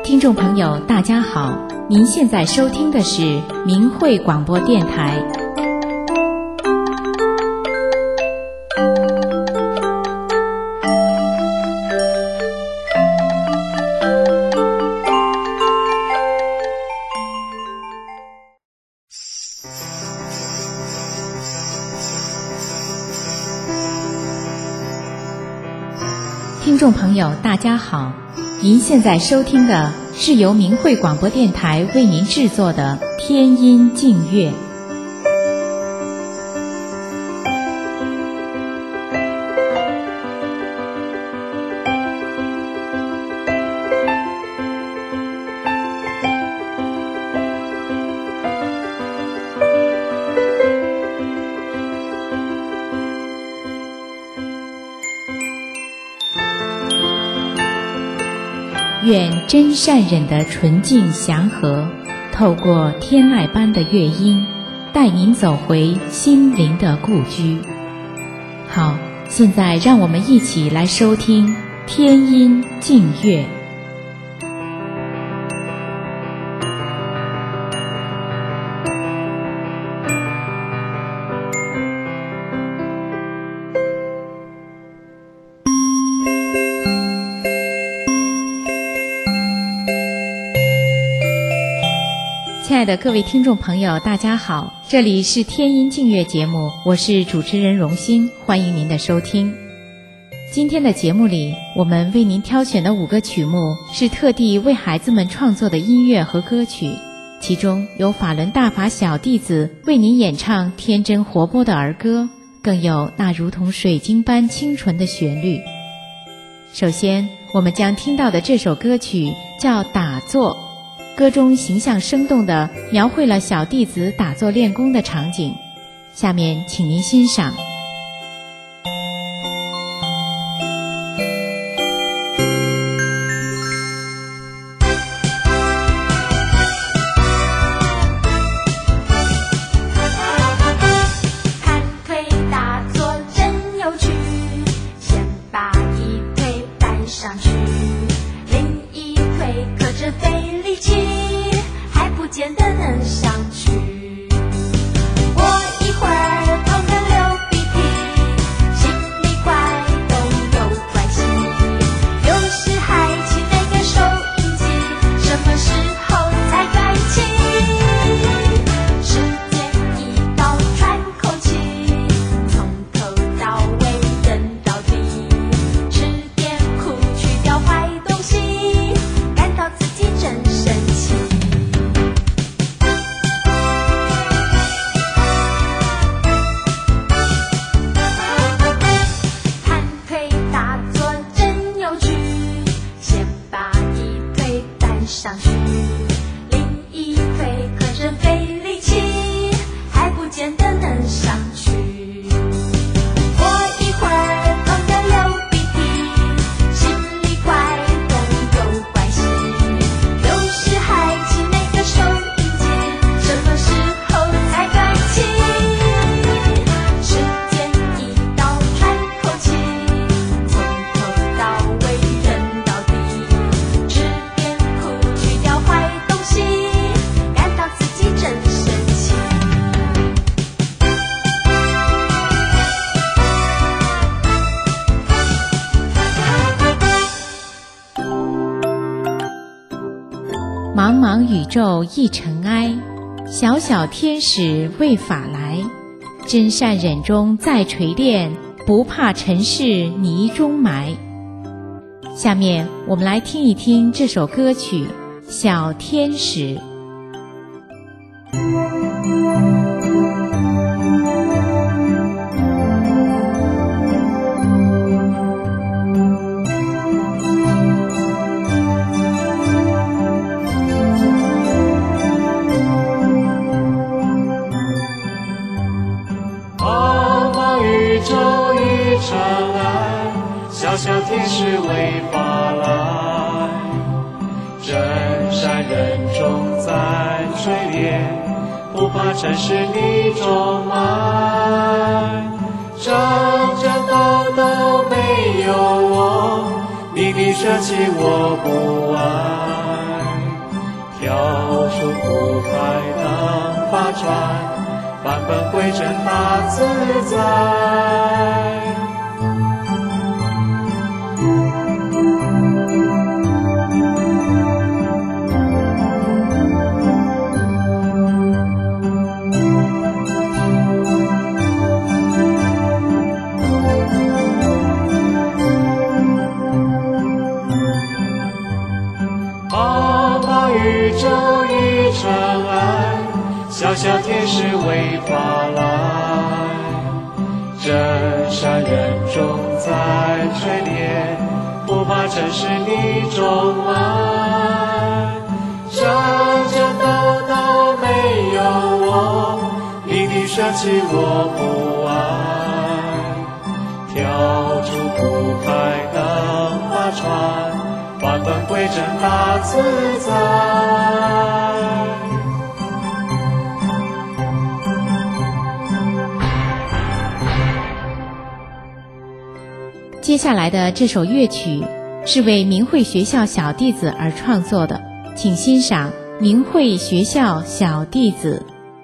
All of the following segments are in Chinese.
听众朋友大家好，您现在收听的是明慧广播电台。听众朋友大家好，您现在收听的是由明慧广播电台为您制作的天音净乐。愿真善忍的纯净祥和，透过天籁般的乐音，带您走回心灵的故居。好，现在让我们一起来收听天音净乐。亲爱的各位听众朋友大家好，这里是天音净乐节目，我是主持人荣欣，欢迎您的收听。今天的节目里，我们为您挑选的5个曲目是特地为孩子们创作的音乐和歌曲，其中有法轮大法小弟子为您演唱天真活泼的儿歌，更有那如同水晶般清纯的旋律。首先我们将听到的这首歌曲叫《打坐》，歌中形象生动地描绘了小弟子打坐练功的场景，下面请您欣赏。茫茫宇宙一尘埃，小小天使为法来，真善忍中再锤炼，不怕尘世泥中埋。下面我们来听一听这首歌曲《小天使》。 小天使为法来，真善忍中再锤炼，不怕尘世泥中埋。真真道道没有我，你必舍弃我不爱。 跳出苦海能发船，返本归真大自在。宇宙已尘埃，小小天使为发来，真善人种在锤炼，不怕尘世你种爱。山山斗斗没有我，林地升起我不爱。跳出苦海能发船，返本归真大自在。 接下来的这首乐曲是为明慧学校小弟子而创作的，请欣赏明慧学校小弟子。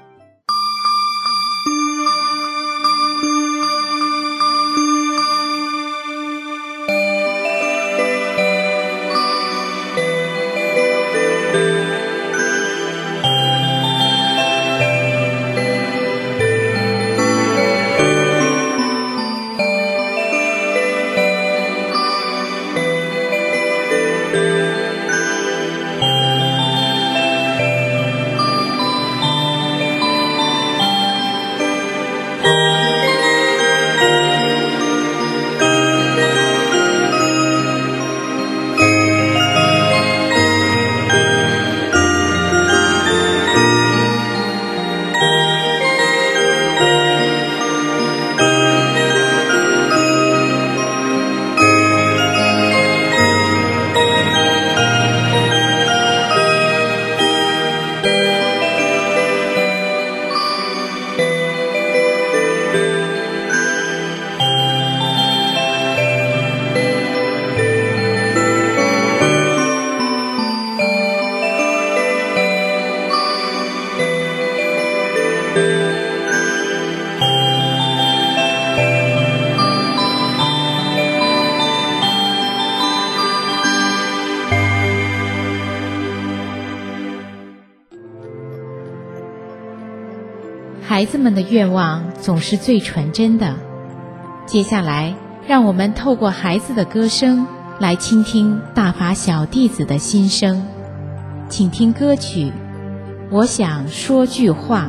孩子们的愿望总是最纯真的。接下来，让我们透过孩子的歌声来倾听大法小弟子的心声。请听歌曲《我想说句话》。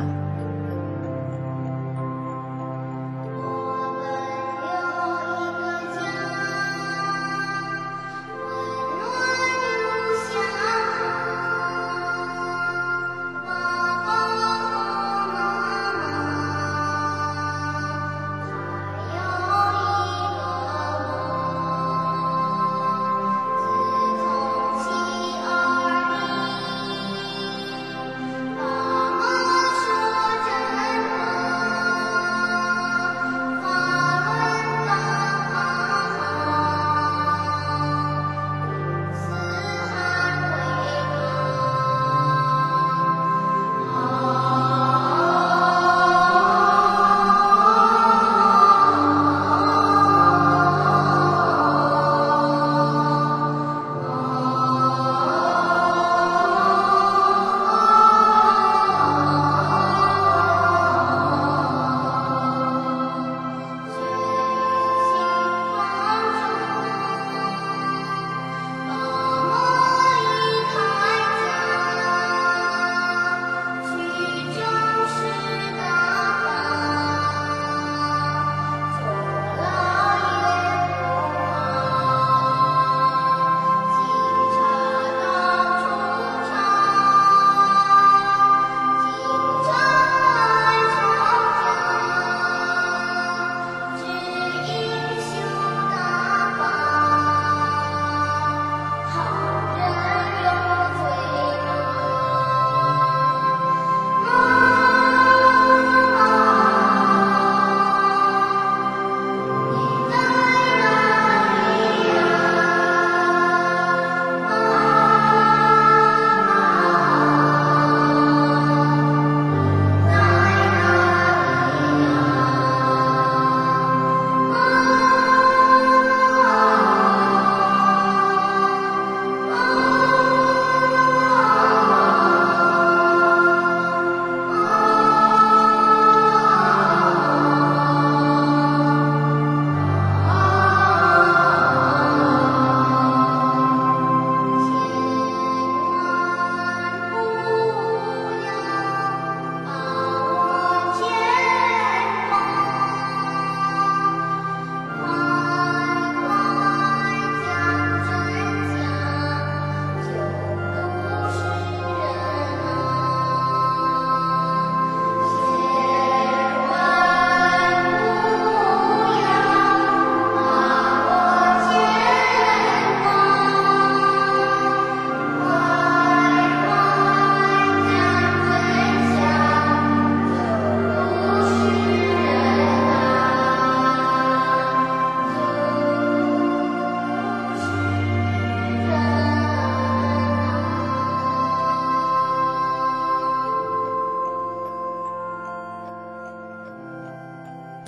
说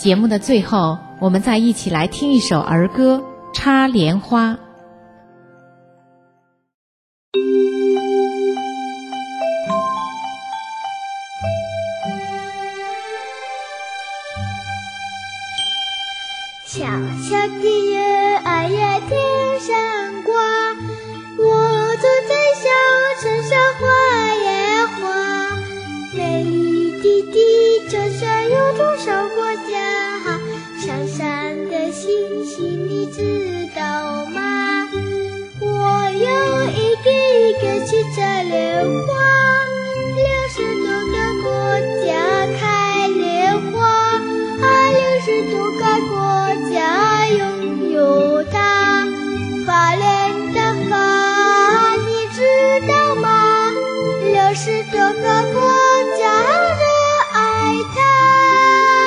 节目的最后，我们再一起来听一首儿歌《插莲花》。 小小的月儿呀天上挂，我坐在小船上画呀画，美丽的地球上有多少国家，闪闪的星星你知道吗？我要一个一个去摘莲花，60多个国家开莲花，60多个国家拥有它，法莲的花你知道吗？60多个国家热爱它。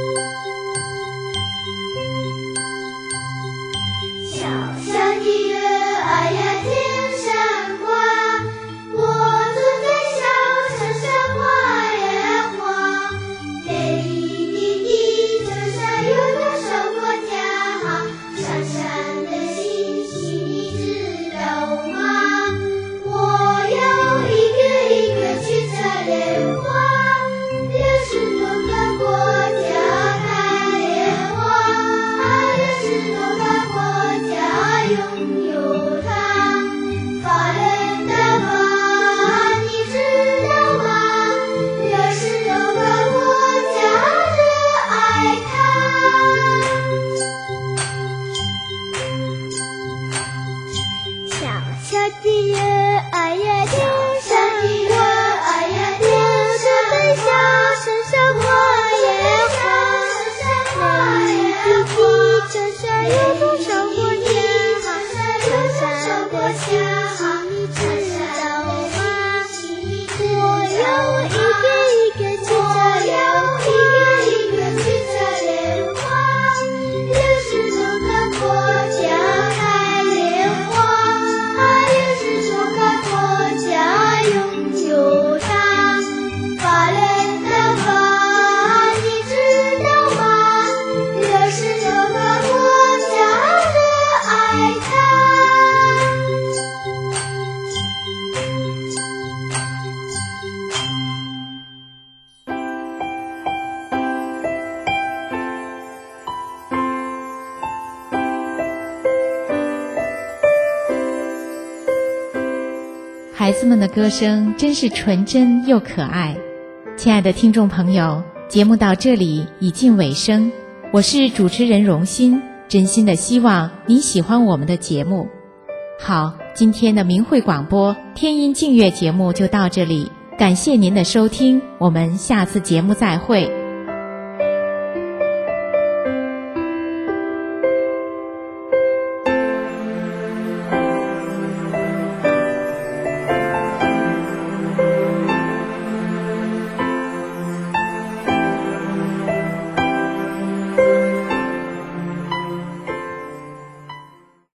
小小的月儿呀天上挂，我坐在小船上画呀画，美丽的地球上有多少国家，闪闪的星星你知道吗？我要一个一个去采莲花，60多个国家开莲花，60多个国家拥有它，法莲的花你知道吗？60多个国家热爱它。小小的月儿呀天上挂，我坐在小船上画呀画，美丽的地球上有多少国家，闪闪的星星你知道吗？我要一个一个去摘莲花，60多个国家开莲花，60多个国家拥有它，法莲的花你知道吗？60多个国家热爱它。 孩子们的歌声真是纯真又可爱。亲爱的听众朋友，节目到这里已近尾声，我是主持人荣欣，真心的希望你喜欢我们的节目。好，今天的明慧广播天音净月节目就到这里，感谢您的收听，我们下次节目再会。